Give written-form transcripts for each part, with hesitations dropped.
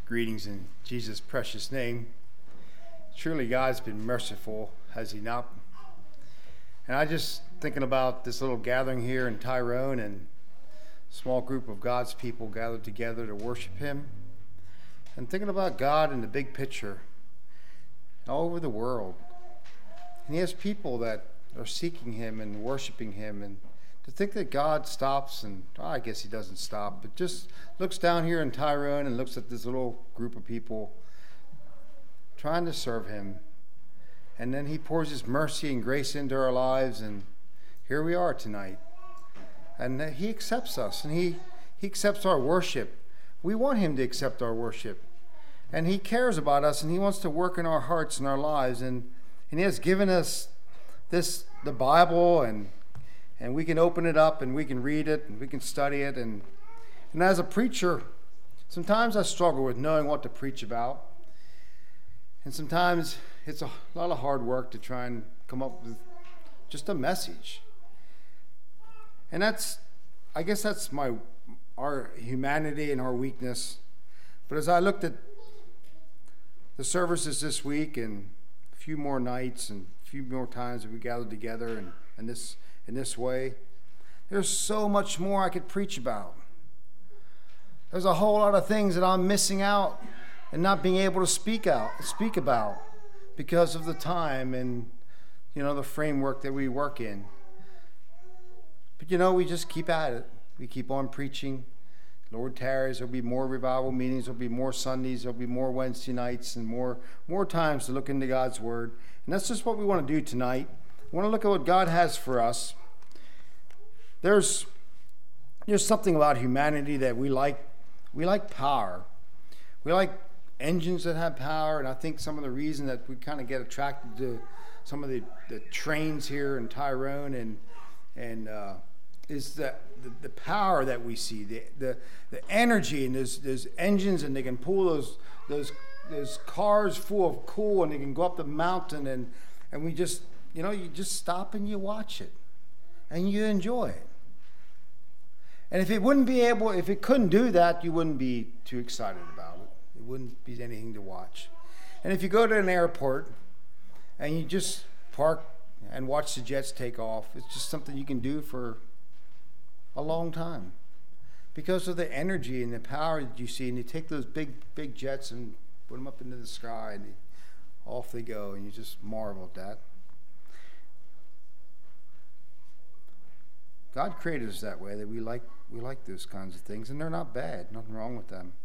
Greetings in Jesus' precious name. Surely God's been merciful, has he not? And I just thinking about this little gathering here in Tyrone and a small group of God's people gathered together to worship him. And thinking about God in the big picture all over the world. And he has people that are seeking him and worshiping him, and to think that God stops, and I guess he doesn't stop, but just looks down here in Tyrone and looks at this little group of people trying to serve him. And then he pours his mercy and grace into our lives, and here we are tonight. And he accepts us, and he accepts our worship. We want him to accept our worship. And he cares about us, and he wants to work in our hearts and our lives. And he has given us the Bible, and we can open it up and we can read it and we can study it. And as a preacher, sometimes I struggle with knowing what to preach about. And sometimes it's a lot of hard work to try and come up with just a message. And I guess that's our humanity and our weakness. But as I looked at the services this week and a few more nights and a few more times that we gathered together in this way, there's so much more I could preach about. There's a whole lot of things that I'm missing out and not being able to speak about because of the time and the framework that we work in. But we just keep at it. We keep on preaching. Lord tarries, there'll be more revival meetings, there'll be more Sundays, there'll be more Wednesday nights, and more times to look into God's Word. And that's just what we want to do tonight. We want to look at what God has for us. There's something about humanity that we like. We like power. We like engines that have power, and I think some of the reason that we kind of get attracted to some of the trains here in Tyrone and is that the power that we see, the energy, and there's engines, and they can pull those cars full of coal, and they can go up the mountain, and we just you just stop and you watch it, and you enjoy it. And if it couldn't do that, you wouldn't be too excited about it. It wouldn't be anything to watch. And if you go to an airport and you just park and watch the jets take off, it's just something you can do for a long time because of the energy and the power that you see. And you take those big jets and put them up into the sky, and off they go, and you just marvel at that. God created us that way, that we like those kinds of things, and they're not bad. Nothing wrong with them.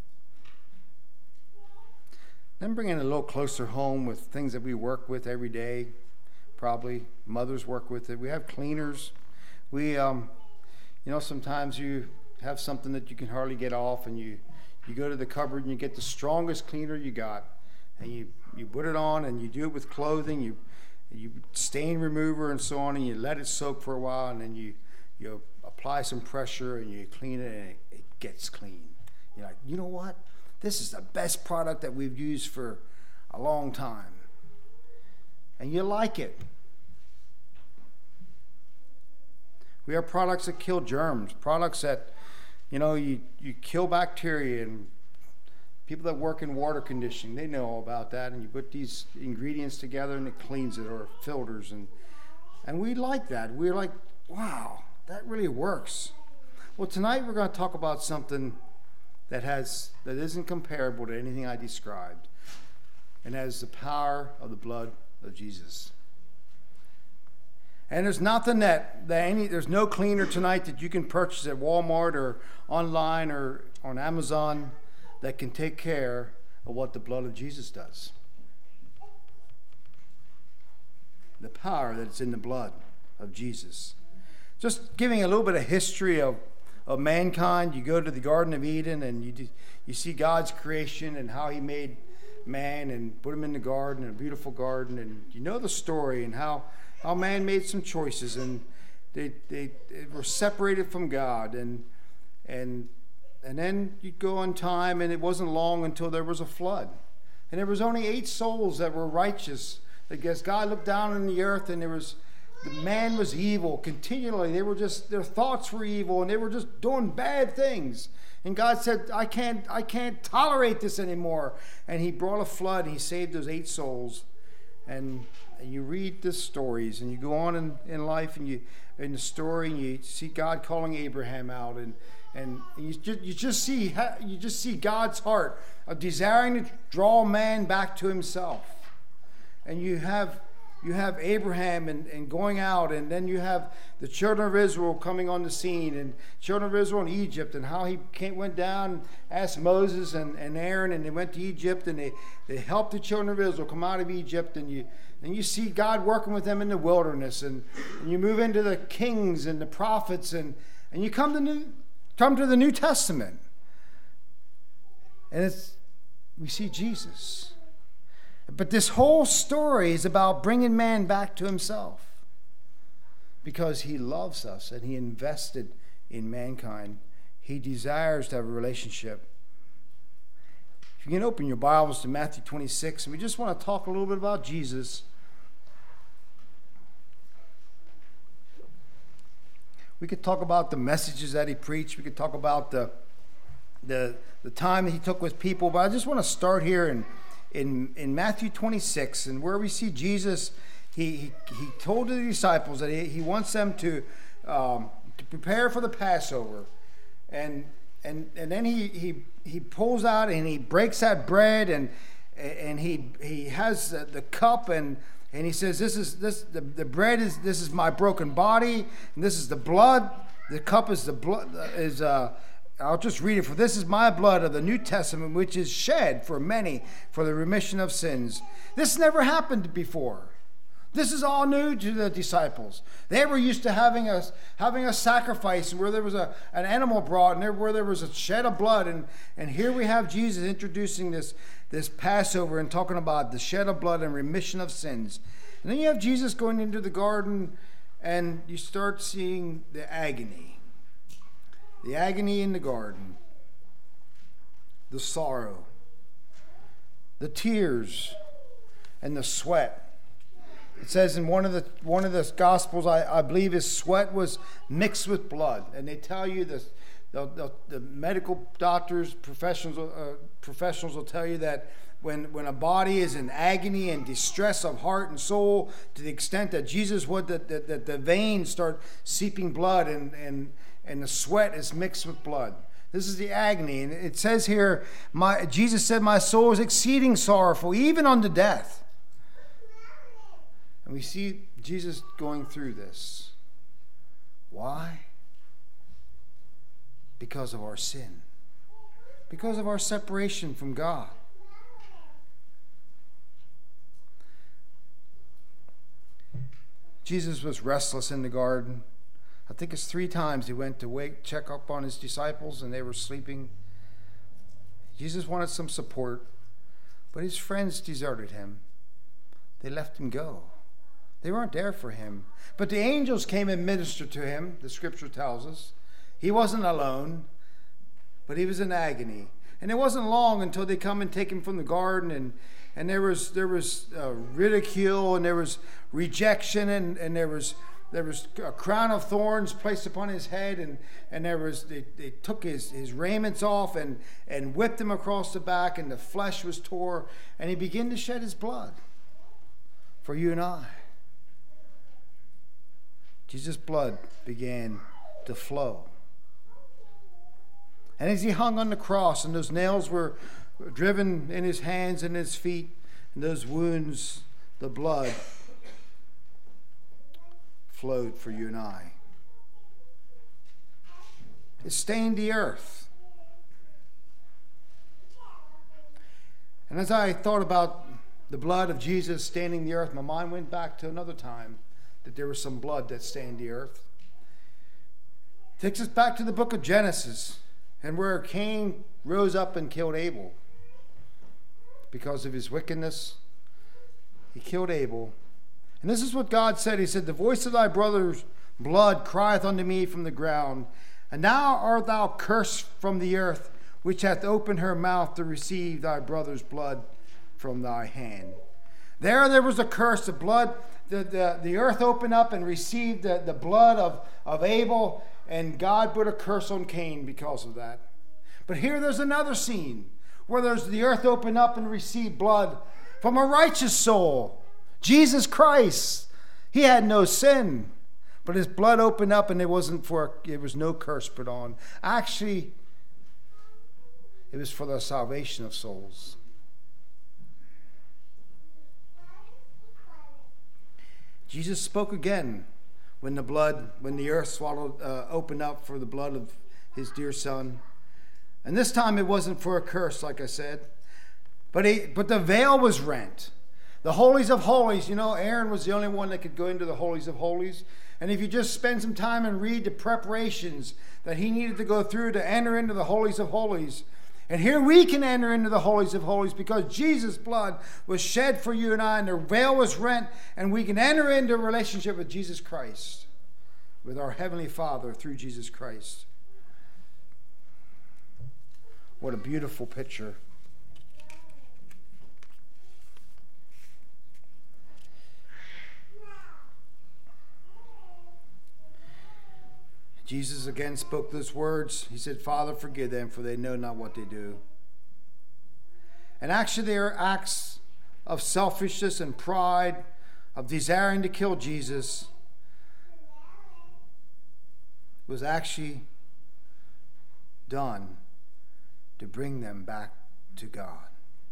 Then bring it a little closer home with things that we work with every day. Probably mothers work with it. We have cleaners. We, sometimes you have something that you can hardly get off, and you go to the cupboard and you get the strongest cleaner you got, and you put it on, and you do it with clothing. You stain remover and so on, and you let it soak for a while, and then you apply some pressure and you clean it, and it gets clean. You're like, you know what? This is the best product that we've used for a long time. And you like it. We have products that kill germs, products that, you kill bacteria, and people that work in water conditioning, they know all about that, and you put these ingredients together and it cleans it, or filters, and we like that. We're like, wow, that really works. Well, tonight we're going to talk about something that isn't comparable to anything I described, and that is the power of the blood of Jesus. And there's nothing there's no cleaner tonight that you can purchase at Walmart or online or on Amazon that can take care of what the blood of Jesus does. The power that's in the blood of Jesus. Just giving a little bit of history of mankind. You go to the Garden of Eden and you see God's creation and how he made man and put him in the garden, a beautiful garden, and you know the story and how man made some choices, and they were separated from God, and then you go on time, and it wasn't long until there was a flood, and there was only 8 souls that were righteous. I guess God looked down on the earth, and the man was evil continually. Their thoughts were evil, and they were just doing bad things. And God said, I can't tolerate this anymore. And he brought a flood and he saved those 8 souls. And you read the stories and you go on in life and you in the story and you see God calling Abraham out and you just see God's heart of desiring to draw man back to himself. And you have Abraham and going out, and then you have the children of Israel coming on the scene, and children of Israel in Egypt, and how he went down, asked Moses and Aaron, and they went to Egypt, and they helped the children of Israel come out of Egypt, and you see God working with them in the wilderness, and you move into the kings and the prophets, and you come to the New Testament, and we see Jesus. But this whole story is about bringing man back to himself because he loves us and he invested in mankind. He desires to have a relationship. If you can open your Bibles to Matthew 26, and we just want to talk a little bit about Jesus. We could talk about the messages that he preached. We could talk about the time that he took with people. But I just want to start here in Matthew 26, and where we see Jesus, he told the disciples that he wants them to prepare for the Passover, and then he pulls out and he breaks that bread and he has the cup and he says, the bread is my broken body, and this is the blood. The cup is the blood I'll just read it. For this is my blood of the New Testament, which is shed for many for the remission of sins. This never happened before. This is all new to the disciples. They were used to having a sacrifice where there was an animal brought and where there was a shed of blood. And here we have Jesus introducing this Passover and talking about the shed of blood and remission of sins. And then you have Jesus going into the garden and you start seeing the agony. The agony in the garden, the sorrow, the tears, and the sweat. It says in one of the Gospels, I believe, his sweat was mixed with blood. And they tell you the medical doctors, professionals will tell you that when a body is in agony and distress of heart and soul, to the extent that Jesus would, that the veins start seeping blood and the sweat is mixed with blood. This is the agony. And it says here, Jesus said, my soul is exceeding sorrowful, even unto death. And we see Jesus going through this. Why? Because of our sin. Because of our separation from God. Jesus was restless in the garden. I think it's 3 times he went to check up on his disciples, and they were sleeping. Jesus wanted some support, but his friends deserted him. They left him go. They weren't there for him. But the angels came and ministered to him, the scripture tells us. He wasn't alone, but he was in agony. And it wasn't long until they come and take him from the garden, and there was ridicule, and there was rejection, and there was a crown of thorns placed upon his head, and they took his raiments off and whipped him across the back, and the flesh was tore, and he began to shed his blood for you and I. Jesus' blood began to flow. And as he hung on the cross, and those nails were driven in his hands and his feet, and those wounds, the blood flowed for you and I. It stained the earth. And as I thought about the blood of Jesus staining the earth, my mind went back to another time that there was some blood that stained the earth. It takes us back to the book of Genesis, and where Cain rose up and killed Abel. Because of his wickedness, he killed Abel. And this is what God said. He said, the voice of thy brother's blood crieth unto me from the ground. And now art thou cursed from the earth, which hath opened her mouth to receive thy brother's blood from thy hand. There was a curse. The blood, the earth opened up and received the blood of Abel, and God put a curse on Cain because of that. But here there's another scene where there's the earth open up and receive blood from a righteous soul, Jesus Christ. He had no sin, but his blood opened up, and it was no curse put on. Actually, it was for the salvation of souls. Jesus spoke again when the earth opened up for the blood of his dear Son. And this time it wasn't for a curse, like I said, but the veil was rent. The holies of holies, Aaron was the only one that could go into the holies of holies. And if you just spend some time and read the preparations that he needed to go through to enter into the holies of holies, and here we can enter into the holies of holies because Jesus' blood was shed for you and I, and the veil was rent, and we can enter into a relationship with Jesus Christ, with our Heavenly Father through Jesus Christ. What a beautiful picture. Jesus again spoke those words. He said, Father, forgive them, for they know not what they do. And actually, they are acts of selfishness and pride, of desiring to kill Jesus. It was actually done to bring them back to God.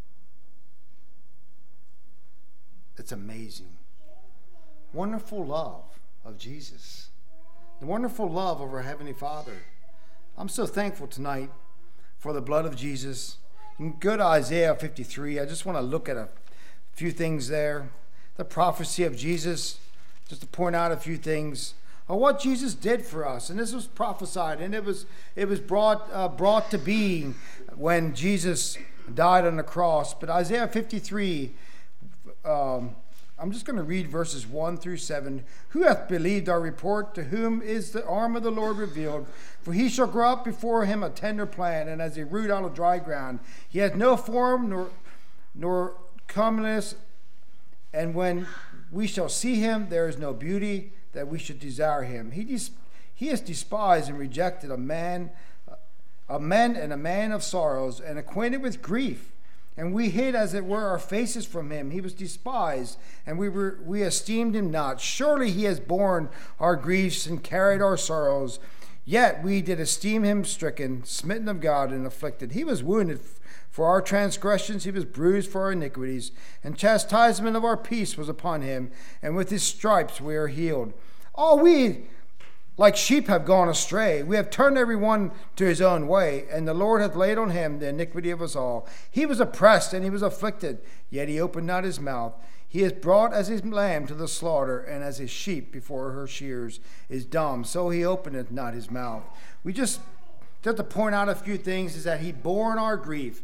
It's amazing. Wonderful love of Jesus. The wonderful love of our Heavenly Father. I'm so thankful tonight for the blood of Jesus. You can go to Isaiah 53. I just want to look at a few things there. The prophecy of Jesus, just to point out a few things of what Jesus did for us. And this was prophesied, and it was brought to being when Jesus died on the cross. But Isaiah 53, I'm just going to read verses 1 through 7. Who hath believed our report? To whom is the arm of the Lord revealed? For he shall grow up before him a tender plant, and as a root out of dry ground. He has no form nor comeliness, and when we shall see him, there is no beauty that we should desire him. He is despised and rejected, a man and a man of sorrows, and acquainted with grief. And we hid, as it were, our faces from him. He was despised, and we esteemed him not. Surely he has borne our griefs and carried our sorrows. Yet we did esteem him stricken, smitten of God, and afflicted. He was wounded for our transgressions. He was bruised for our iniquities. And chastisement of our peace was upon him. And with his stripes we are healed. All we like sheep have gone astray. We have turned every one to his own way, and the Lord hath laid on him the iniquity of us all. He was oppressed and he was afflicted, yet he opened not his mouth. He is brought as his lamb to the slaughter, and as his sheep before her shears is dumb, so he openeth not his mouth. We just to point out a few things is that he bore our grief.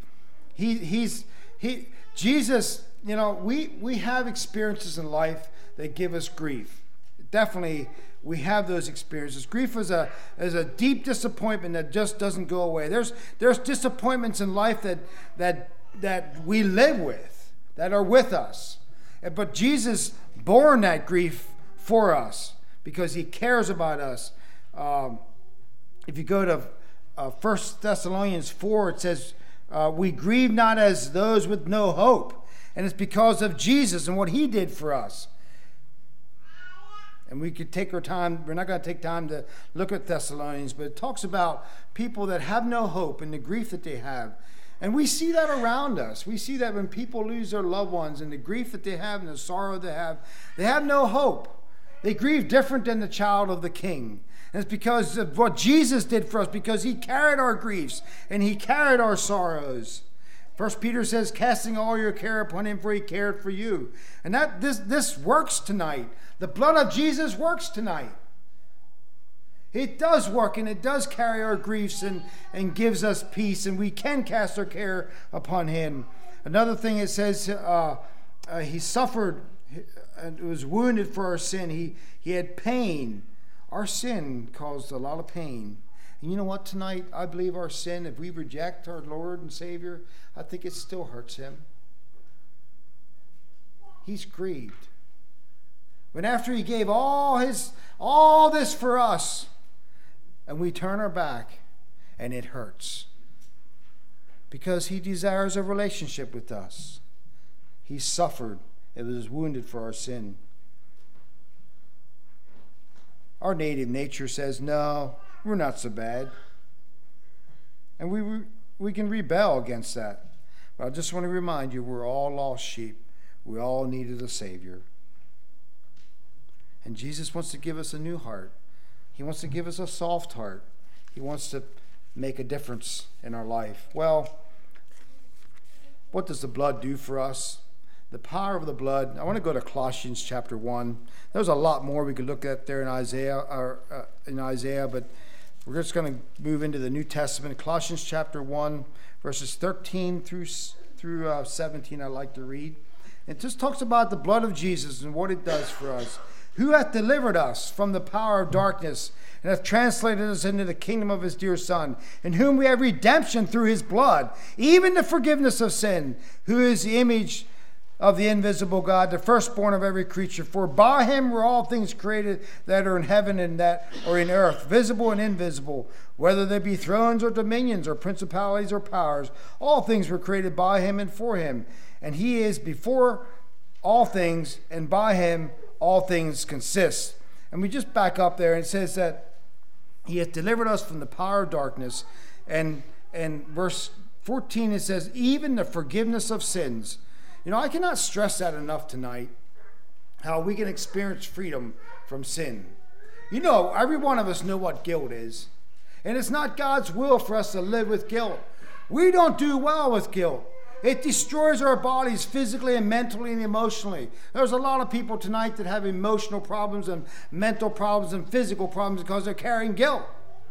Jesus, we have experiences in life that give us grief. Definitely, we have those experiences. Grief is a deep disappointment that just doesn't go away. There's disappointments in life that we live with, that are with us. But Jesus bore that grief for us because he cares about us. If you go to 1 Thessalonians 4, it says, we grieve not as those with no hope. And it's because of Jesus and what he did for us. And we could take our time. We're not going to take time to look at Thessalonians, but it talks about people that have no hope and the grief that they have. And we see that around us. We see that when people lose their loved ones and the grief that they have and the sorrow they have no hope. They grieve different than the child of the king. And it's because of what Jesus did for us, because he carried our griefs and he carried our sorrows. 1 Peter says, casting all your care upon him, for he cared for you. And that this works tonight. The blood of Jesus works tonight. It does work, and it does carry our griefs and gives us peace, and we can cast our care upon him. Another thing it says, he suffered and was wounded for our sin. He had pain. Our sin caused a lot of pain. And you know what, tonight, I believe our sin, if we reject our Lord and Savior, I think it still hurts him. He's grieved. When after he gave all this for us, and we turn our back, and it hurts. because he desires a relationship with us. He suffered and was wounded for our sin. Our native nature says, no, we're not so bad. And we can rebel against that. But I just want to remind you, we're all lost sheep. We all needed a Savior. And Jesus wants to give us a new heart. He wants to give us a soft heart. He wants to make a difference in our life. Well, what does the blood do for us? The power of the blood. I want to go to Colossians chapter 1. There's a lot more we could look at there in Isaiah, but we're just going to move into the New Testament. Colossians chapter 1, verses 13 through 17, I like to read. It just talks about the blood of Jesus and what it does for us. Who hath delivered us from the power of darkness and hath translated us into the kingdom of his dear Son, in whom we have redemption through his blood, even the forgiveness of sin, who is the image of the invisible God, the firstborn of every creature. For by him were all things created that are in heaven and that are in earth, visible and invisible, whether they be thrones or dominions or principalities or powers. All things were created by him and for him. And he is before all things, and by him all things consist. And we just back up there, and it says that he hath delivered us from the power of darkness. And verse 14, it says, even the forgiveness of sins. You know, I cannot stress that enough tonight, how we can experience freedom from sin. You know, every one of us know what guilt is. And it's not God's will for us to live with guilt. We don't do well with guilt. It destroys our bodies physically and mentally and emotionally. There's a lot of people tonight that have emotional problems and mental problems and physical problems because they're carrying guilt.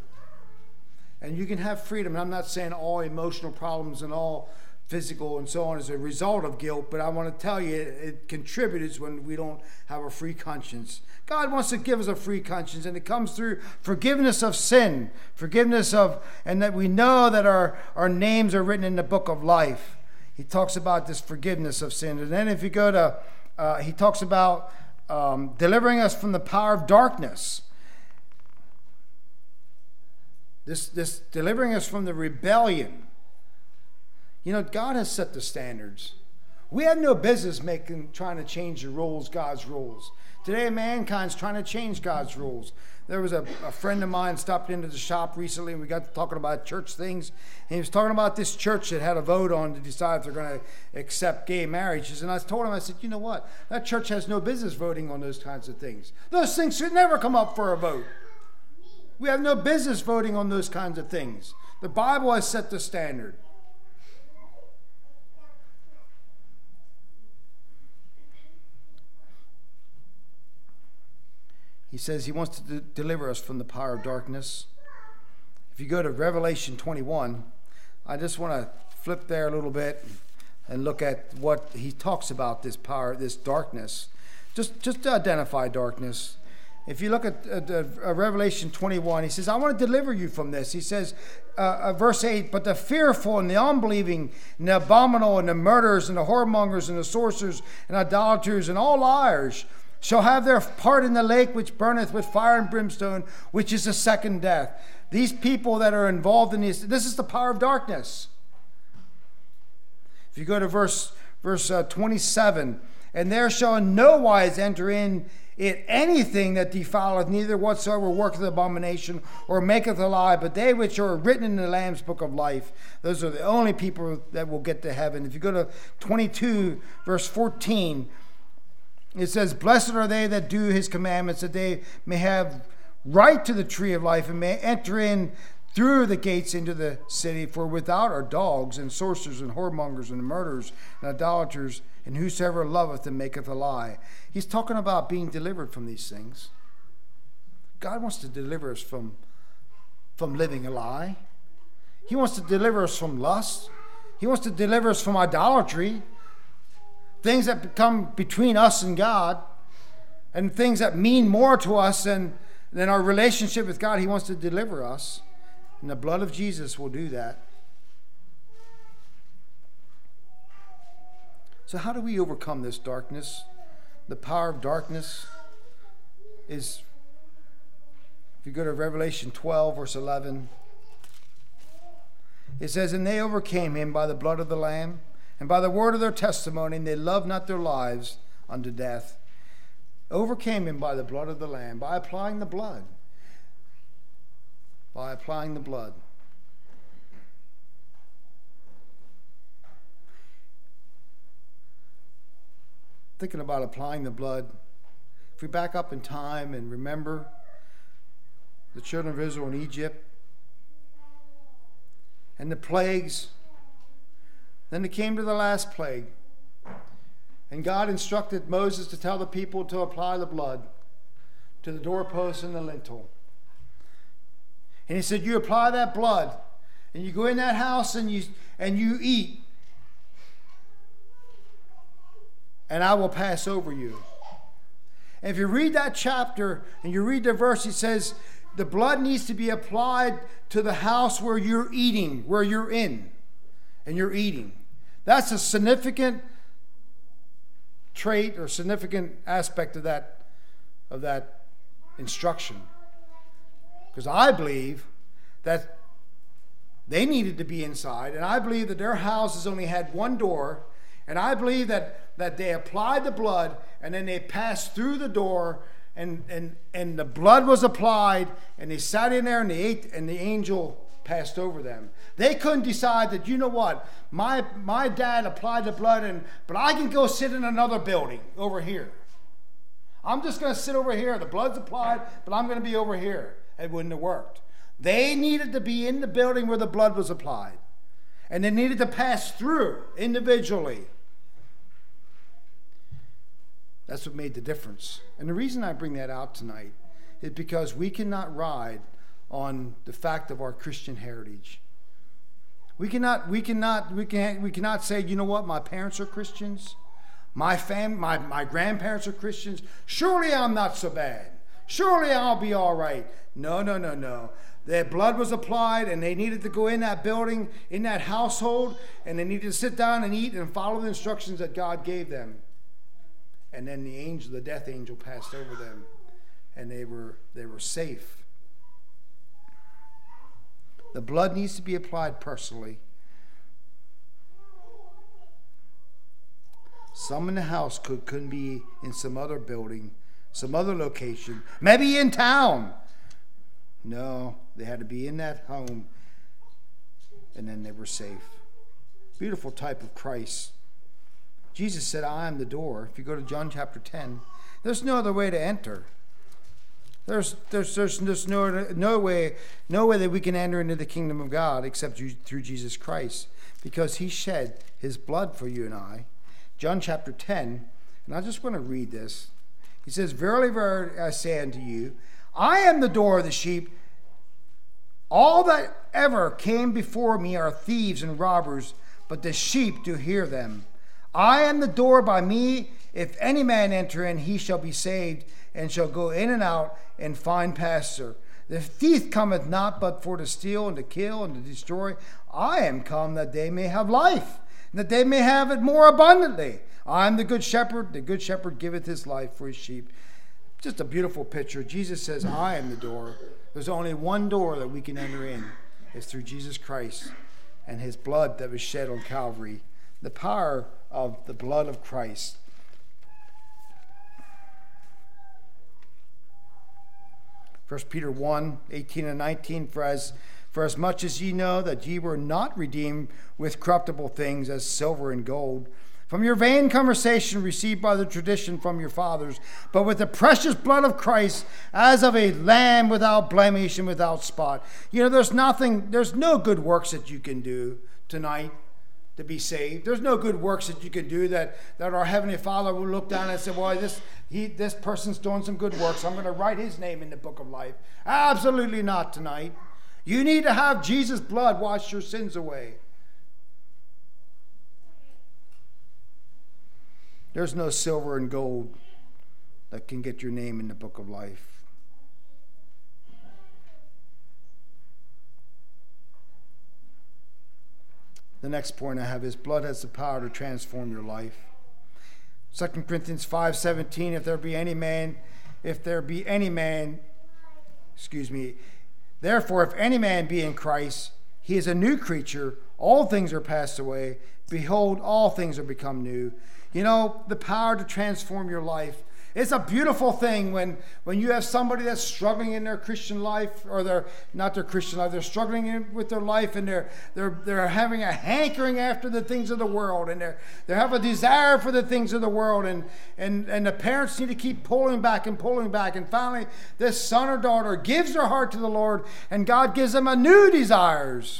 And you can have freedom. And I'm not saying all emotional problems and all physical and so on as a result of guilt, but I want to tell you it contributes when we don't have a free conscience. God wants to give us a free conscience, and it comes through forgiveness of sin, and that we know that our names are written in the book of life. He talks about this forgiveness of sin. And then if you go to, he talks about delivering us from the power of darkness. This delivering us from the rebellion. You know, God has set the standards. We have no business trying to change the rules, God's rules. Today, mankind's trying to change God's rules. There was a friend of mine stopped into the shop recently, and we got to talking about church things. And he was talking about this church that had a vote on to decide if they're going to accept gay marriages. And I told him, I said, you know what? That church has no business voting on those kinds of things. Those things should never come up for a vote. We have no business voting on those kinds of things. The Bible has set the standard. He says he wants to deliver us from the power of darkness. If you go to Revelation 21, I just want to flip there a little bit and look at what he talks about, this power, this darkness. Just to identify darkness. If you look at Revelation 21, he says, I want to deliver you from this. He says, verse 8, but the fearful and the unbelieving and the abominable and the murderers and the whoremongers and the sorcerers and idolaters and all liars shall have their part in the lake which burneth with fire and brimstone, which is the second death. These people that are involved in this is the power of darkness. If you go to verse 27, and there shall in no wise enter in it anything that defileth, neither whatsoever worketh abomination or maketh a lie, but they which are written in the Lamb's book of life. Those are the only people that will get to heaven. If you go to 22, verse 14, it says, blessed are they that do his commandments, that they may have right to the tree of life and may enter in through the gates into the city. For without are dogs and sorcerers and whoremongers and murderers and idolaters, and whosoever loveth and maketh a lie. He's talking about being delivered from these things. God wants to deliver us from living a lie. He wants to deliver us from lust. He wants to deliver us from idolatry. Things that come between us and God, and things that mean more to us than our relationship with God. He wants to deliver us, and the blood of Jesus will do that. So how do we overcome this darkness? The power of darkness is, if you go to Revelation 12, verse 11, It says, and they overcame him by the blood of the Lamb and by the word of their testimony, and they loved not their lives unto death. Overcame him by the blood of the Lamb, by applying the blood. By applying the blood. Thinking about applying the blood, if we back up in time and remember the children of Israel in Egypt and the plagues, then it came to the last plague. And God instructed Moses to tell the people to apply the blood to the doorpost and the lintel. And he said, you apply that blood, and you go in that house and you eat, and I will pass over you. And if you read that chapter and you read the verse, it says the blood needs to be applied to the house where you're eating, where you're in, and you're eating. That's a significant trait or significant aspect of that instruction. Because I believe that they needed to be inside, and I believe that their houses only had one door, and I believe that they applied the blood, and then they passed through the door, and the blood was applied, and they sat in there and they ate, and the angel passed over them. They couldn't decide that, you know what, my dad applied the blood, but I can go sit in another building over here. I'm just going to sit over here. The blood's applied, but I'm going to be over here. It wouldn't have worked. They needed to be in the building where the blood was applied. And they needed to pass through individually. That's what made the difference. And the reason I bring that out tonight is because we cannot ride on the fact of our Christian heritage. We cannot say, you know what, my parents are Christians. My grandparents are Christians. Surely I'm not so bad. Surely I'll be all right. No. Their blood was applied, and they needed to go in that building, in that household, and they needed to sit down and eat and follow the instructions that God gave them. And then the death angel passed over them, and they were safe. The blood needs to be applied personally. Some in the house couldn't be in some other building, some other location, maybe in town. No, they had to be in that home, and then they were safe. Beautiful type of Christ. Jesus said, I am the door. If you go to John chapter 10, there's no other way to enter. There's no way that we can enter into the kingdom of God except through Jesus Christ, because he shed his blood for you and I. John chapter 10, and I just want to read this. He says, verily, verily, I say unto you, I am the door of the sheep. All that ever came before me are thieves and robbers, but the sheep do hear them. I am the door. By me, if any man enter in, he shall be saved, and shall go in and out and find pasture. The thief cometh not but for to steal and to kill and to destroy. I am come that they may have life, and that they may have it more abundantly. I am the good shepherd. The good shepherd giveth his life for his sheep. Just a beautiful picture. Jesus says, I am the door. There's only one door that we can enter in. It's through Jesus Christ and his blood that was shed on Calvary. The power of the blood of Christ. 1 Peter 1, 18 and 19, for as much as ye know that ye were not redeemed with corruptible things as silver and gold, from your vain conversation received by the tradition from your fathers, but with the precious blood of Christ, as of a lamb without blemish and without spot. You know, there's no good works that you can do tonight to be saved. There's no good works that you can do that our Heavenly Father will look down and say, well, this person's doing some good works. I'm going to write his name in the book of life. Absolutely not tonight. You need to have Jesus' blood wash your sins away. There's no silver and gold that can get your name in the book of life. The next point I have is blood has the power to transform your life. 2 Corinthians 5:17, therefore if any man be in Christ, he is a new creature. All things are passed away. Behold, all things are become new. You know, the power to transform your life. It's a beautiful thing when you have somebody that's struggling in their Christian life, or not their Christian life, they're struggling with their life, and they're having a hankering after the things of the world, and they have a desire for the things of the world, and the parents need to keep pulling back, and finally this son or daughter gives their heart to the Lord, and God gives them a new desires,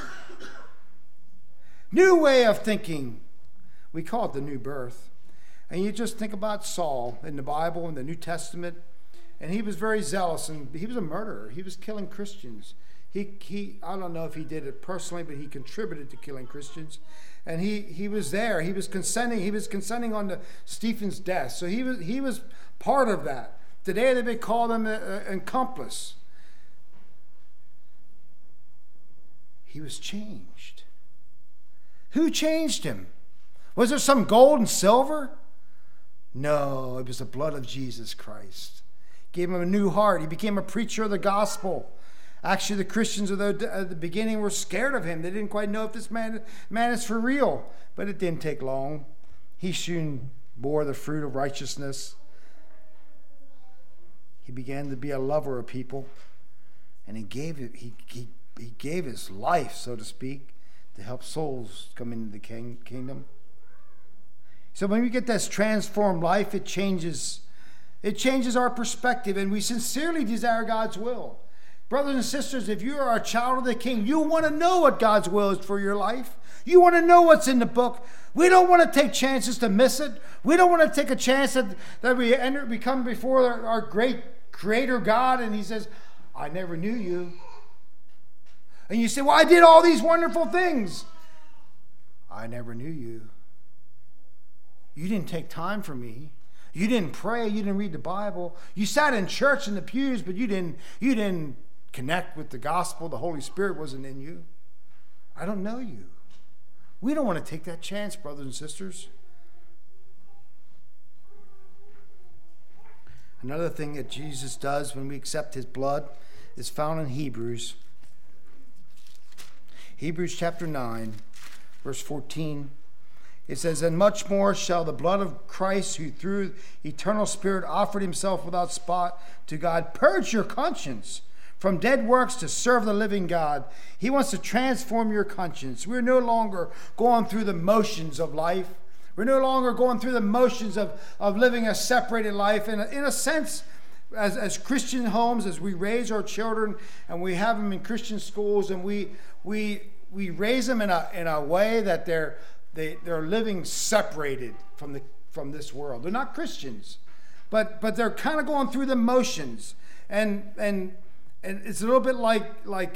new way of thinking. We call it the new birth. And you just think about Saul in the Bible, in the New Testament, and he was very zealous, and he was a murderer. He was killing Christians. He I don't know if he did it personally, but he contributed to killing Christians. And he was there. He was consenting on the Stephen's death. So he was part of that. Today they may call him an accomplice. He was changed. Who changed him? Was there some gold and silver? No, it was the blood of Jesus Christ. Gave him a new heart. He became a preacher of the gospel. Actually, the Christians at the beginning were scared of him. They didn't quite know if this man is for real. But it didn't take long. He soon bore the fruit of righteousness. He began to be a lover of people. And he gave his life, so to speak, to help souls come into the kingdom. So when we get this transformed life, it changes our perspective, and we sincerely desire God's will. Brothers and sisters, if you are a child of the King, you want to know what God's will is for your life. You want to know what's in the book. We don't want to take chances to miss it. We don't want to take a chance that we come before our great Creator God, and He says, I never knew you. And you say, well, I did all these wonderful things. I never knew you. You didn't take time for me. You didn't pray. You didn't read the Bible. You sat in church in the pews, but you didn't connect with the gospel. The Holy Spirit wasn't in you. I don't know you. We don't want to take that chance, brothers and sisters. Another thing that Jesus does when we accept His blood is found in Hebrews. Hebrews chapter 9, verse 14. It says, and much more shall the blood of Christ, who through eternal Spirit offered Himself without spot to God, purge your conscience from dead works to serve the living God. He wants to transform your conscience. We're no longer going through the motions of life. We're no longer going through the motions of living a separated life. And in a sense, as Christian homes, as we raise our children and we have them in Christian schools, and we raise them in a way that they're living separated from this world. They're not Christians, but they're kind of going through the motions, and it's a little bit like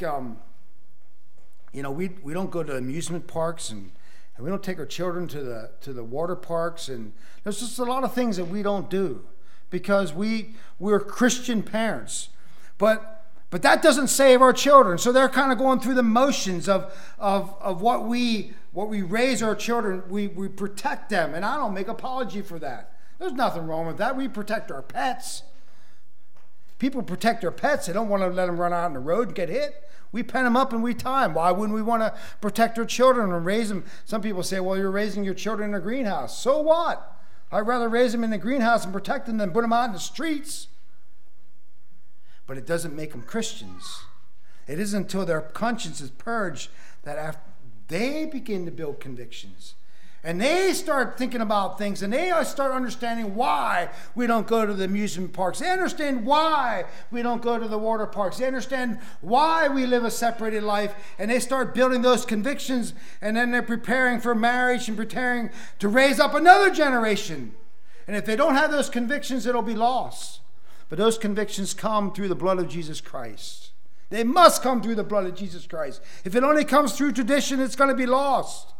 we don't go to amusement parks, and we don't take our children to the water parks, and there's just a lot of things that we don't do because we're Christian parents, but that doesn't save our children. So they're kind of going through the motions of what we raise our children. We protect them, and I don't make apology for that. There's nothing wrong with that. We protect our pets. People protect their pets. They don't want to let them run out on the road and get hit. We pen them up and we tie them. Why wouldn't we want to protect our children and raise them? Some people say, well, you're raising your children in a greenhouse. So what? I'd rather raise them in the greenhouse and protect them than put them out in the streets. But it doesn't make them Christians. It isn't until their conscience is purged that after they begin to build convictions. And they start thinking about things, and they start understanding why we don't go to the amusement parks. They understand why we don't go to the water parks. They understand why we live a separated life, and they start building those convictions, and then they're preparing for marriage and preparing to raise up another generation. And if they don't have those convictions, it'll be lost. But those convictions come through the blood of Jesus Christ. They must come through the blood of Jesus Christ. If it only comes through tradition, it's going to be lost.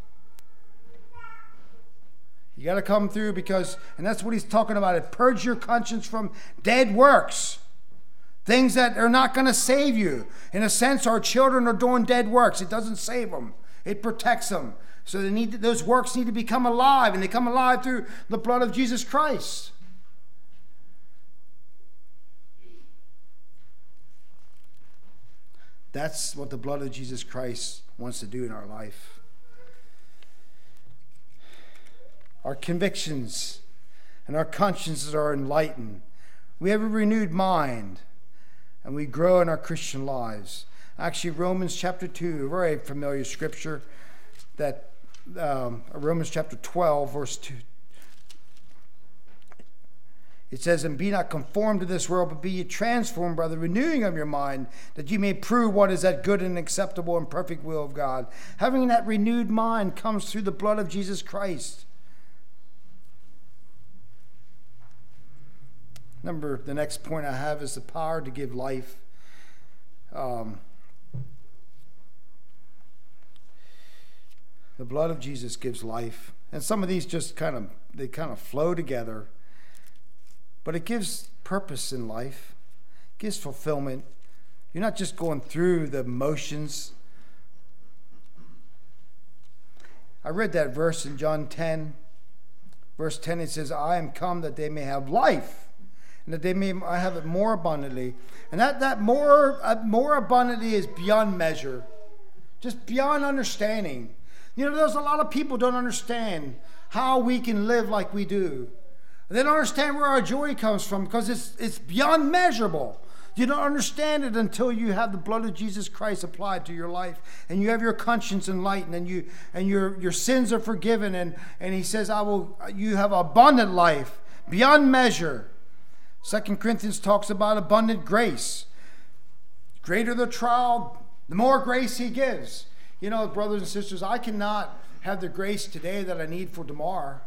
You got to come through and that's what he's talking about. It purge your conscience from dead works. Things that are not going to save you. In a sense, our children are doing dead works. It doesn't save them. It protects them. So those works need to become alive, and they come alive through the blood of Jesus Christ. That's what the blood of Jesus Christ wants to do in our life. Our convictions and our consciences are enlightened. We have a renewed mind, and we grow in our Christian lives. Actually, Romans chapter 2, a very familiar scripture, that Romans chapter 12, verse 2. It says, "And be not conformed to this world, but be ye transformed by the renewing of your mind, that ye may prove what is that good and acceptable and perfect will of God." Having that renewed mind comes through the blood of Jesus Christ. The next point I have is the power to give life. The blood of Jesus gives life. And some of these just kind of flow together. But it gives purpose in life. It gives fulfillment. You're not just going through the motions. I read that verse in John 10. Verse 10, it says, "I am come that they may have life, and that they may have it more abundantly." And that more abundantly is beyond measure. Just beyond understanding. There's a lot of people don't understand how we can live like we do. They don't understand where our joy comes from, because it's beyond measurable. You don't understand it until you have the blood of Jesus Christ applied to your life, and you have your conscience enlightened, and your sins are forgiven, and he says, you have abundant life beyond measure. 2 Corinthians talks about abundant grace. Greater the trial, the more grace he gives. Brothers and sisters, I cannot have the grace today that I need for tomorrow.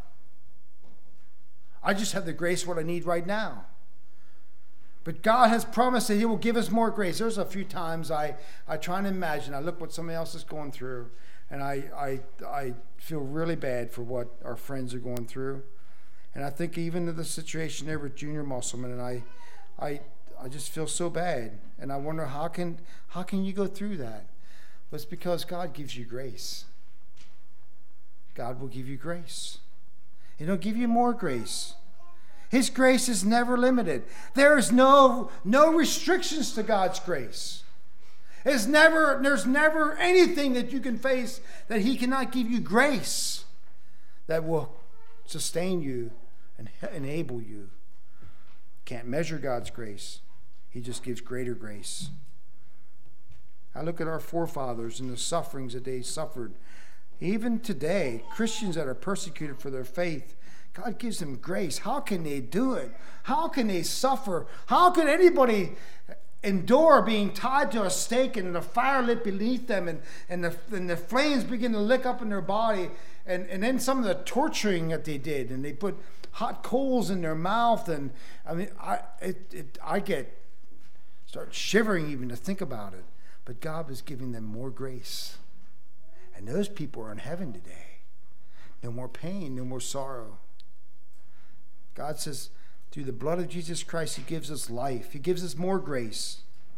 I just have the grace what I need right now. But God has promised that he will give us more grace. There's a few times I try and imagine. I look what somebody else is going through, and I feel really bad for what our friends are going through. And I think even of the situation there with Junior Musselman, and I just feel so bad. And I wonder, how can you go through that? Well, it's because God gives you grace. God will give you grace. And he'll give you more grace. His grace is never limited. There is no restrictions to God's grace. There's never anything that you can face that he cannot give you grace that will sustain you and enable you. Can't measure God's grace. He just gives greater grace. I look at our forefathers and the sufferings that they suffered. Even today, Christians that are persecuted for their faith, God gives them grace. How can they do it? How can they suffer? How can anybody endure being tied to a stake and the fire lit beneath them, and the flames begin to lick up in their body, and then some of the torturing that they did, and they put hot coals in their mouth, and I mean, I start shivering even to think about it. But God was giving them more grace. And those people are in heaven today. No more pain, no more sorrow. God says, through the blood of Jesus Christ, he gives us life. He gives us more grace.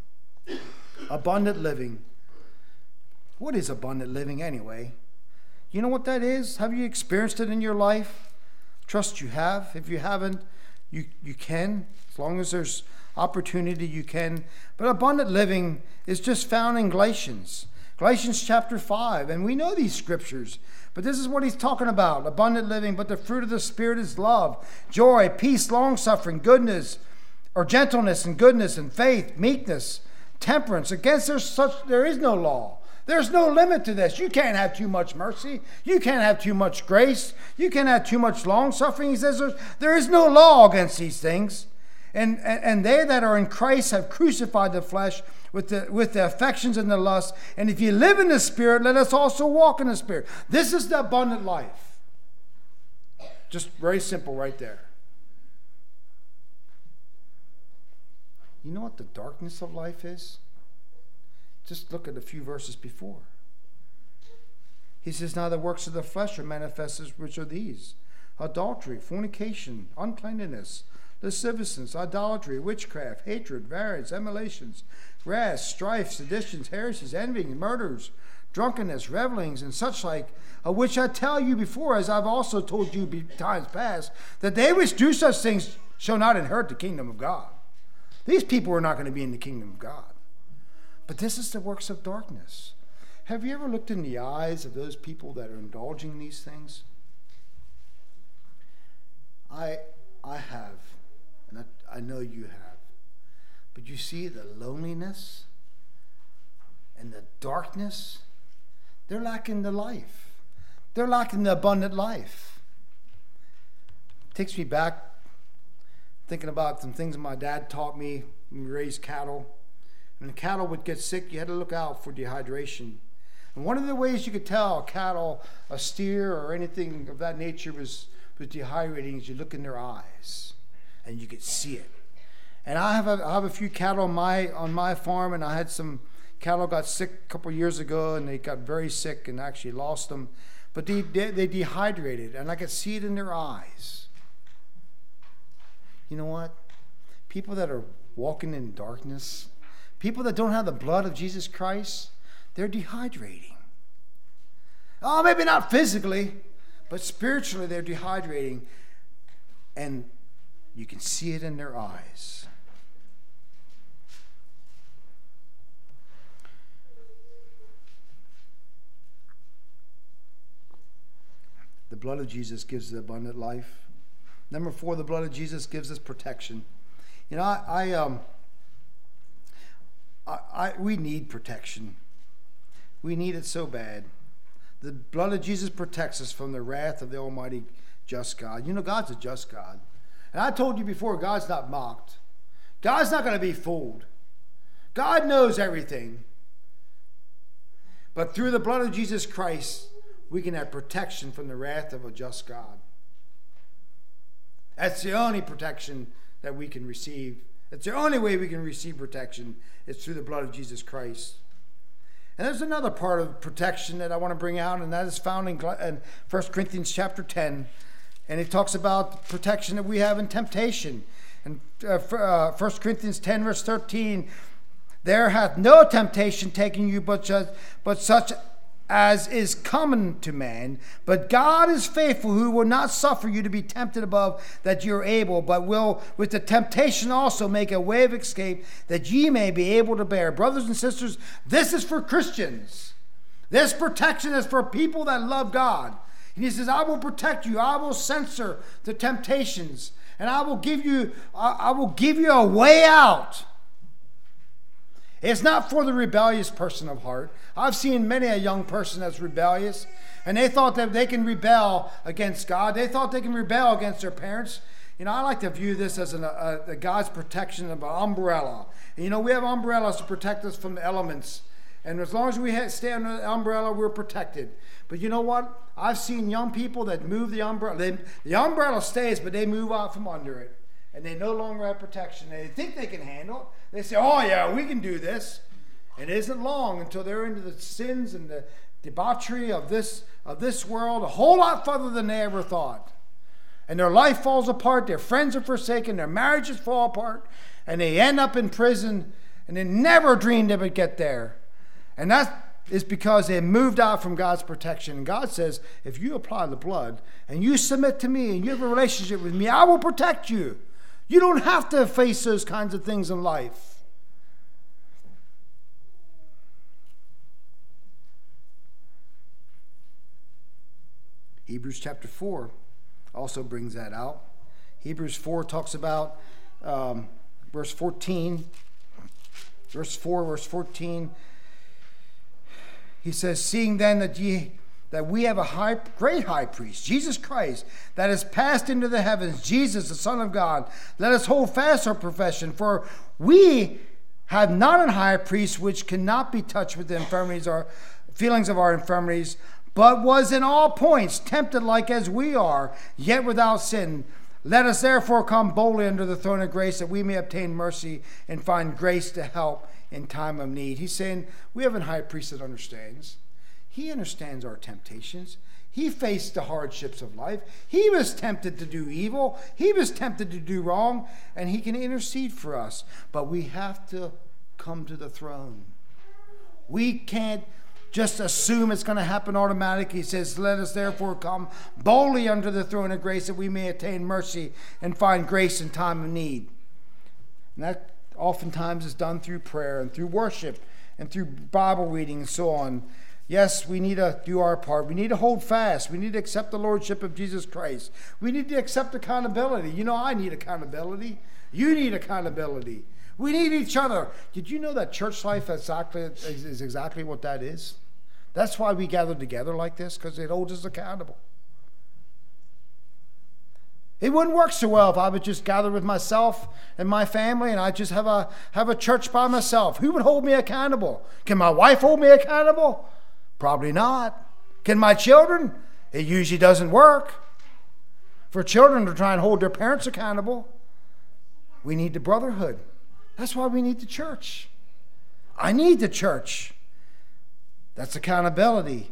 Abundant living. What is abundant living anyway? You know what that is? Have you experienced it in your life? Trust you have. If you haven't, you can. As long as there's opportunity, you can. But abundant living is just found in Galatians. Galatians chapter 5. And we know these scriptures. But this is what he's talking about. Abundant living. But the fruit of the Spirit is love, joy, peace, long-suffering, goodness, or gentleness and goodness and faith, meekness, temperance. Against there is no law. There's no limit to this. You can't have too much mercy. You can't have too much grace. You can't have too much long-suffering. He says there is no law against these things. And they that are in Christ have crucified the flesh with the affections and the lusts. And if you live in the Spirit, let us also walk in the Spirit. This is the abundant life. Just very simple right there. You know what the darkness of life is? Just look at a few verses before. He says, now the works of the flesh are manifested, which are these: adultery, fornication, uncleanness, lasciviousness, idolatry, witchcraft, hatred, variance, emulations, wrath, strife, seditions, heresies, envyings, murders, drunkenness, revelings, and such like, of which I tell you before, as I've also told you times past, that they which do such things shall not inherit the kingdom of God. These people are not going to be in the kingdom of God. But this is the works of darkness. Have you ever looked in the eyes of those people that are indulging these things? I have, and I know you have. But you see the loneliness and the darkness. They're lacking the life. They're lacking the abundant life. It takes me back thinking about some things my dad taught me when we raised cattle. When the cattle would get sick, you had to look out for dehydration. And one of the ways you could tell a cattle, a steer, or anything of that nature was dehydrating is you look in their eyes, and you could see it. And I have a few cattle on my farm, and I had some cattle got sick a couple of years ago, and they got very sick and actually lost them. But they dehydrated, and I could see it in their eyes. You know what? People that are walking in darkness, people that don't have the blood of Jesus Christ, they're dehydrating. Oh, maybe not physically, but spiritually they're dehydrating. And you can see it in their eyes. The blood of Jesus gives the abundant life. Number 4, the blood of Jesus gives us protection. You know, we need protection. We need it so bad. The blood of Jesus protects us from the wrath of the Almighty just God. You know, God's a just God. And I told you before, God's not mocked. God's not going to be fooled. God knows everything. But through the blood of Jesus Christ, we can have protection from the wrath of a just God. That's the only protection that we can receive. It's the only way we can receive protection. It's through the blood of Jesus Christ. And there's another part of protection that I want to bring out, and that is found in 1 Corinthians chapter 10. And it talks about protection that we have in temptation. And 1 Corinthians 10, verse 13, there hath no temptation taken you but such as is common to man. But God is faithful, who will not suffer you to be tempted above that you are able, but will with the temptation also make a way of escape, that ye may be able to bear. Brothers and sisters, this is for Christians. This protection is for people that love God. And he says, I will protect you. I will censor the temptations, and I will give you a way out. It's not for the rebellious person of heart. I've seen many a young person that's rebellious, and they thought that they can rebel against God. They thought they can rebel against their parents. You know, I like to view this as God's protection of an umbrella. And, you know, we have umbrellas to protect us from the elements. And as long as we stay under the umbrella, we're protected. But you know what? I've seen young people that move the umbrella. The umbrella stays, but they move out from under it. And they no longer have protection. They think they can handle it. They say, oh yeah, we can do this. And it isn't long until they're into the sins and the debauchery of this world a whole lot further than they ever thought. And their life falls apart, their friends are forsaken, their marriages fall apart, and they end up in prison, and they never dreamed they would get there. And that is because they moved out from God's protection. And God says, if you apply the blood and you submit to me and you have a relationship with me, I will protect you. You don't have to face those kinds of things in life. Hebrews chapter 4 also brings that out. Hebrews 4 talks about verse 14. Verse 4, verse 14. He says, seeing then that we have a great high priest, Jesus Christ, that has passed into the heavens, Jesus, the Son of God, let us hold fast our profession, for we have not an high priest which cannot be touched with the infirmities or feelings of our infirmities, but was in all points tempted like as we are, yet without sin. Let us therefore come boldly under the throne of grace, that we may obtain mercy and find grace to help in time of need. He's saying we have a high priest that understands. He understands our temptations. He faced the hardships of life. He was tempted to do evil. He was tempted to do wrong, and he can intercede for us. But we have to come to the throne. We can't just assume it's going to happen automatically. He says, let us therefore come boldly under the throne of grace, that we may attain mercy and find grace in time of need. And that oftentimes is done through prayer and through worship and through Bible reading and so on. Yes, we need to do our part. We need to hold fast. We need to accept the Lordship of Jesus Christ. We need to accept accountability. You know, I need accountability. You need accountability. We need each other. Did you know that church life is exactly what that is? That's why we gather together like this, because it holds us accountable. It wouldn't work so well if I would just gather with myself and my family and I just have a church by myself. Who would hold me accountable? Can my wife hold me accountable? Probably not. Can my children? It usually doesn't work. For children to try and hold their parents accountable, we need the brotherhood. That's why we need the church. I need the church. That's accountability.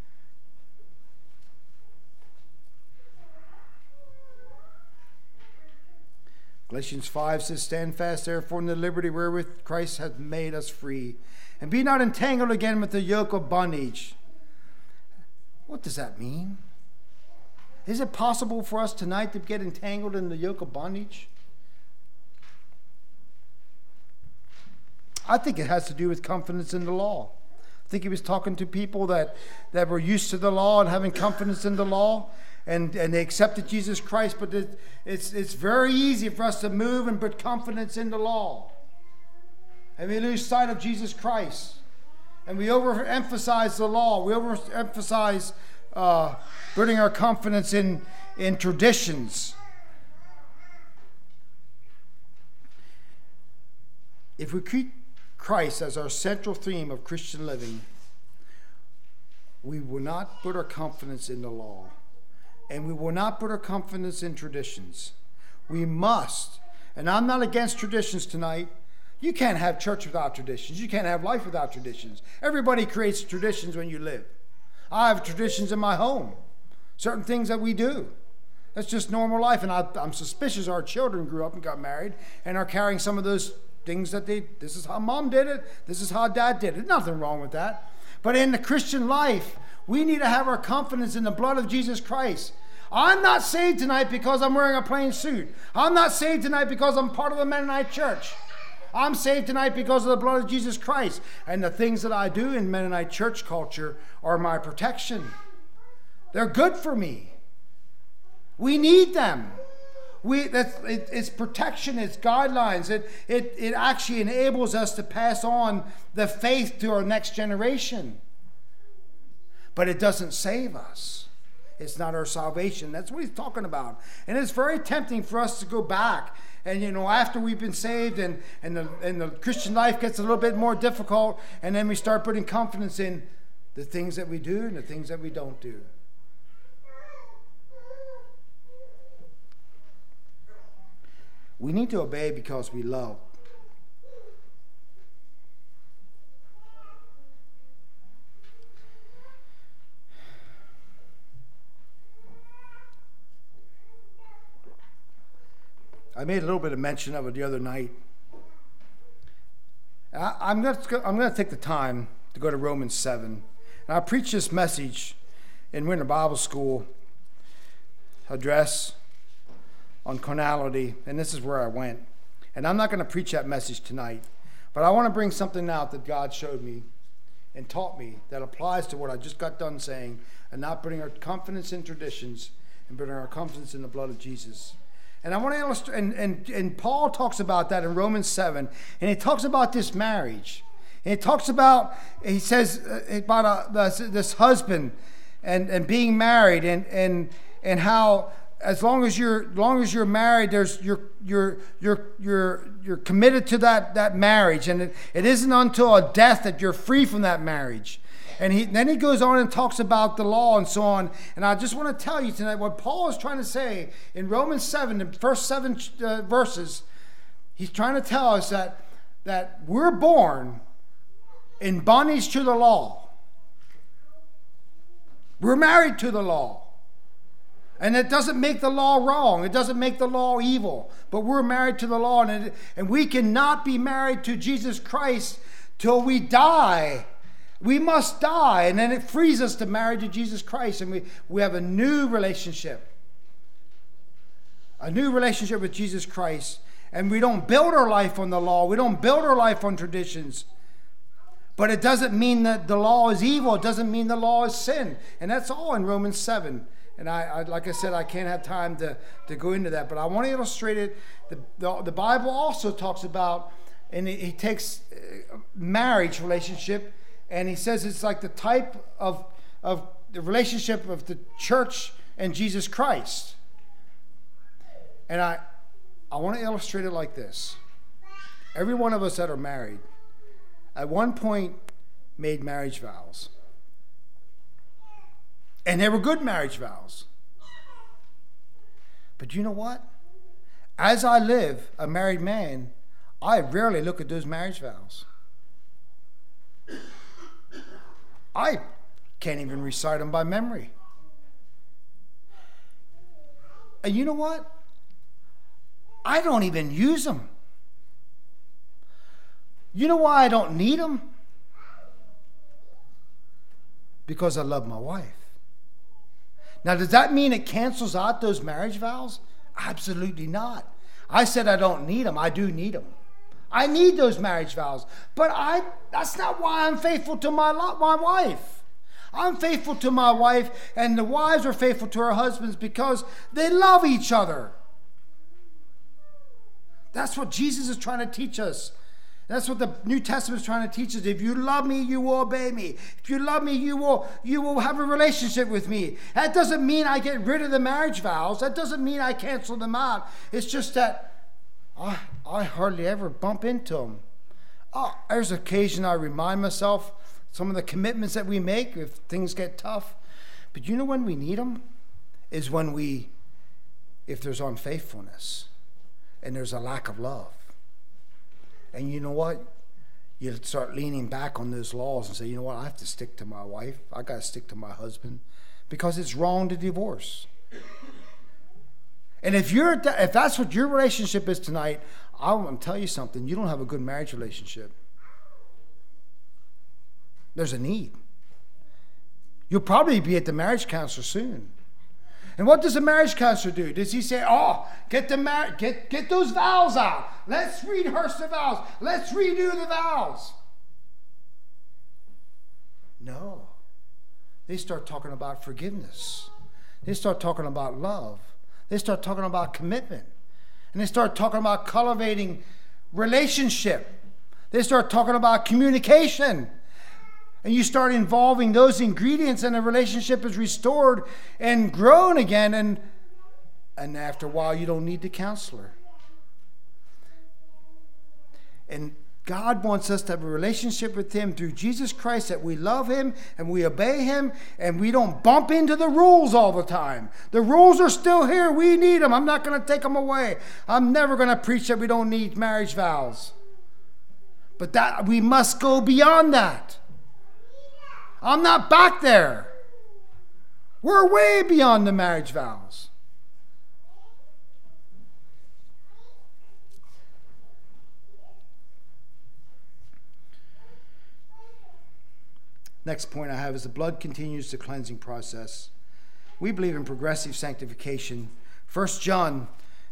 Galatians 5 says, stand fast therefore in the liberty wherewith Christ hath made us free, and be not entangled again with the yoke of bondage. What does that mean? Is it possible for us tonight to get entangled in the yoke of bondage? I think it has to do with confidence in the law. I think he was talking to people that were used to the law and having confidence in the law, and they accepted Jesus Christ, but it's very easy for us to move and put confidence in the law. And we lose sight of Jesus Christ. And we overemphasize the law. We overemphasize putting our confidence in traditions. If we keep Christ as our central theme of Christian living, we will not put our confidence in the law. And we will not put our confidence in traditions. We must. And I'm not against traditions tonight. You can't have church without traditions. You can't have life without traditions. Everybody creates traditions when you live. I have traditions in my home. Certain things that we do. That's just normal life. And I'm suspicious our children grew up and got married and are carrying some of those things that this is how mom did it. This is how dad did it. Nothing wrong with that. But in the Christian life, we need to have our confidence in the blood of Jesus Christ. I'm not saved tonight because I'm wearing a plain suit. I'm not saved tonight because I'm part of the Mennonite church. I'm saved tonight because of the blood of Jesus Christ. And the things that I do in Mennonite church culture are my protection. They're good for me. We need them. It's protection, it's guidelines. It actually enables us to pass on the faith to our next generation. But it doesn't save us. It's not our salvation. That's what he's talking about. And it's very tempting for us to go back. And, after we've been saved and the Christian life gets a little bit more difficult, and then we start putting confidence in the things that we do and the things that we don't do. We need to obey because we love. I made a little bit of mention of it the other night. I'm going to take the time to go to Romans 7. And I preached this message in Winter Bible School address on carnality, and this is where I went. And I'm not going to preach that message tonight, but I want to bring something out that God showed me and taught me that applies to what I just got done saying, and not putting our confidence in traditions and putting our confidence in the blood of Jesus. And I want to illustrate, and Paul talks about that in Romans 7, and he talks about this marriage. And he says about this husband and being married and how as long as you're married, you're committed to that marriage, and it isn't until a death that you're free from that marriage. And then he goes on and talks about the law and so on. And I just want to tell you tonight what Paul is trying to say in Romans 7, the first 7 verses. He's trying to tell us that we're born in bondage to the law. We're married to the law. And it doesn't make the law wrong. It doesn't make the law evil. But we're married to the law. And we cannot be married to Jesus Christ till we die. We must die. And then it frees us to marry to Jesus Christ. And we have a new relationship. A new relationship with Jesus Christ. And we don't build our life on the law. We don't build our life on traditions. But it doesn't mean that the law is evil. It doesn't mean the law is sin. And that's all in Romans 7. And I like I said, I can't have time to go into that. But I want to illustrate it. The Bible also talks about, and he takes marriage relationship, and he says it's like the type of the relationship of the church and Jesus Christ. And I want to illustrate it like this. Every one of us that are married, at one point, made marriage vows. And they were good marriage vows. But you know what? As I live a married man, I rarely look at those marriage vows. I can't even recite them by memory. And you know what? I don't even use them. You know why I don't need them? Because I love my wife. Now, does that mean it cancels out those marriage vows? Absolutely not. I said I don't need them. I do need them. I need those marriage vows. But that's not why I'm faithful to my wife. I'm faithful to my wife, and the wives are faithful to her husbands because they love each other. That's what Jesus is trying to teach us. That's what the New Testament is trying to teach us. If you love me, you will obey me. If you love me, you will have a relationship with me. That doesn't mean I get rid of the marriage vows. That doesn't mean I cancel them out. It's just that I hardly ever bump into them. There's occasion I remind myself some of the commitments that we make if things get tough. But you know when we need them? Is if there's unfaithfulness and there's a lack of love. And you know what? You start leaning back on those laws and say, you know what? I have to stick to my wife. I got to stick to my husband because it's wrong to divorce. And if that's what your relationship is tonight, I want to tell you something. You don't have a good marriage relationship. There's a need. You'll probably be at the marriage counselor soon. And what does a marriage counselor do? Does he say, get those vows out. Let's rehearse the vows. Let's redo the vows. No. They start talking about forgiveness. They start talking about love. They start talking about commitment. And they start talking about cultivating relationship. They start talking about communication. And you start involving those ingredients, and the relationship is restored and grown again. And after a while, you don't need the counselor. And God wants us to have a relationship with Him through Jesus Christ, that we love Him and we obey Him, and we don't bump into the rules all the time. The rules are still here. We need them. I'm not going to take them away. I'm never going to preach that we don't need marriage vows. But that we must go beyond that. I'm not back there. We're way beyond the marriage vows. Next point I have is the blood continues the cleansing process. We believe in progressive sanctification. 1 John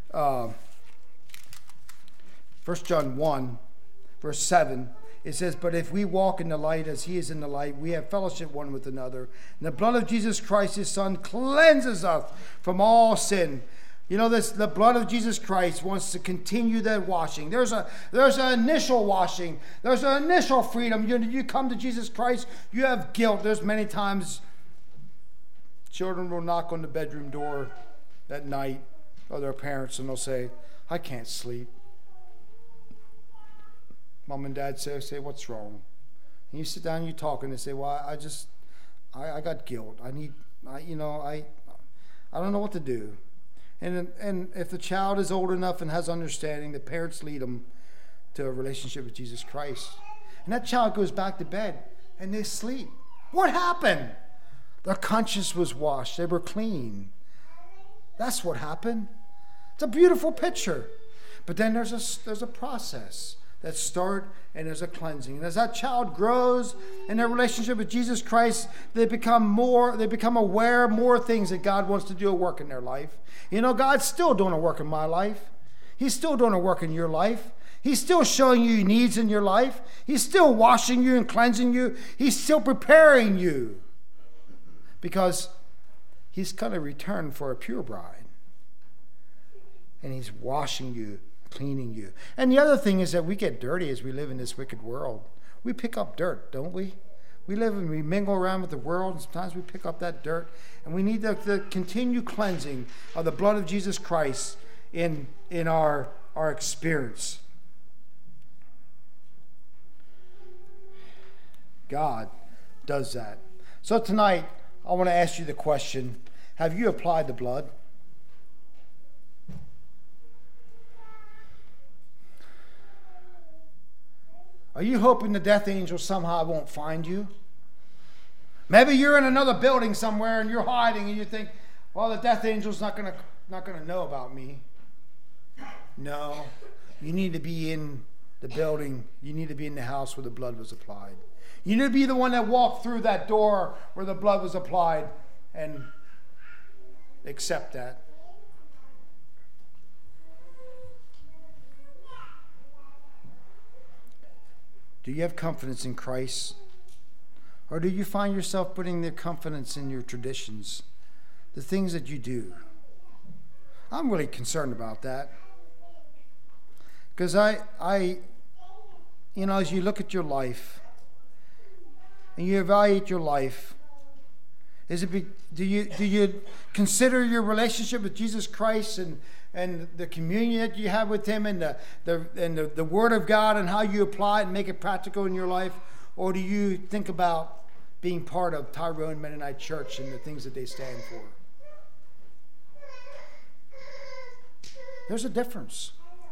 1, verse 7. It says, but if we walk in the light as He is in the light, we have fellowship one with another. And the blood of Jesus Christ, His Son, cleanses us from all sin. You know, the blood of Jesus Christ wants to continue that washing. There's an initial washing. There's an initial freedom. You come to Jesus Christ, you have guilt. There's many times children will knock on the bedroom door at night, or their parents, and they'll say, I can't sleep. Mom and dad say, what's wrong? And you sit down and you talk, and they say, well, I got guilt. I don't know what to do. And if the child is old enough and has understanding, the parents lead them to a relationship with Jesus Christ. And that child goes back to bed and they sleep. What happened? Their conscience was washed. They were clean. That's what happened. It's a beautiful picture. But then there's a process that start, and there's a cleansing. And as that child grows in their relationship with Jesus Christ, they become aware of more things that God wants to do a work in their life. You know, God's still doing a work in my life. He's still doing a work in your life. He's still showing you needs in your life. He's still washing you and cleansing you. He's still preparing you. Because he's going to return for a pure bride. And he's washing you, cleaning you. And the other thing is that we get dirty as we live in this wicked world. We pick up dirt, don't we? We live and we mingle around with the world, and sometimes we pick up that dirt. And we need the continued cleansing of the blood of Jesus Christ in our experience. God does that. So tonight, I want to ask you the question, have you applied the blood? Are you hoping the death angel somehow won't find you? Maybe you're in another building somewhere and you're hiding and you think, well, the death angel's not gonna know about me. No, you need to be in the building. You need to be in the house where the blood was applied. You need to be the one that walked through that door where the blood was applied and accept that. Do you have confidence in Christ? Or do you find yourself putting their confidence in your traditions, the things that you do? I'm really concerned about that. Because I as you look at your life and you evaluate your life, do you consider your relationship with Jesus Christ and the communion that you have with him and the Word of God and how you apply it and make it practical in your life? Or do you think about being part of Tyrone Mennonite Church and the things that they stand for? There's a difference.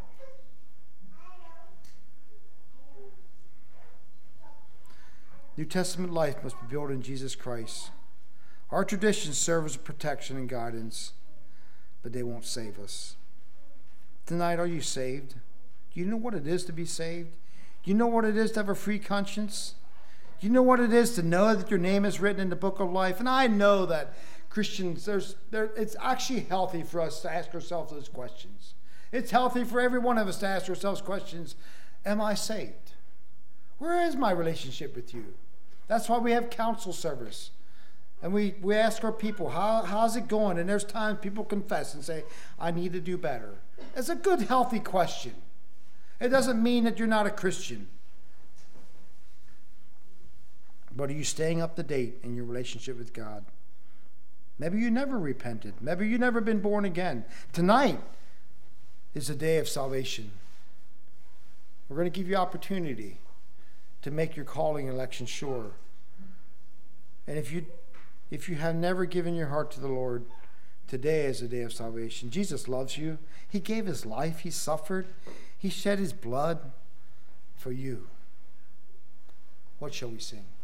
New Testament life must be built in Jesus Christ. Our traditions serve as a protection and guidance, but they won't save us. Tonight, are you saved? Do you know what it is to be saved? Do you know what it is to have a free conscience? Do you know what it is to know that your name is written in the book of life? And I know that Christians, it's actually healthy for us to ask ourselves those questions. It's healthy for every one of us to ask ourselves questions. Am I saved? Where is my relationship with you? That's why we have counsel service. And we ask our people, how's it going? And there's times people confess and say, I need to do better. It's a good, healthy question. It doesn't mean that you're not a Christian. But are you staying up to date in your relationship with God? Maybe you never repented. Maybe you've never been born again. Tonight is the day of salvation. We're going to give you opportunity to make your calling and election sure. And if you have never given your heart to the Lord, today is the day of salvation. Jesus loves you. He gave his life. He suffered. He shed his blood for you. What shall we sing?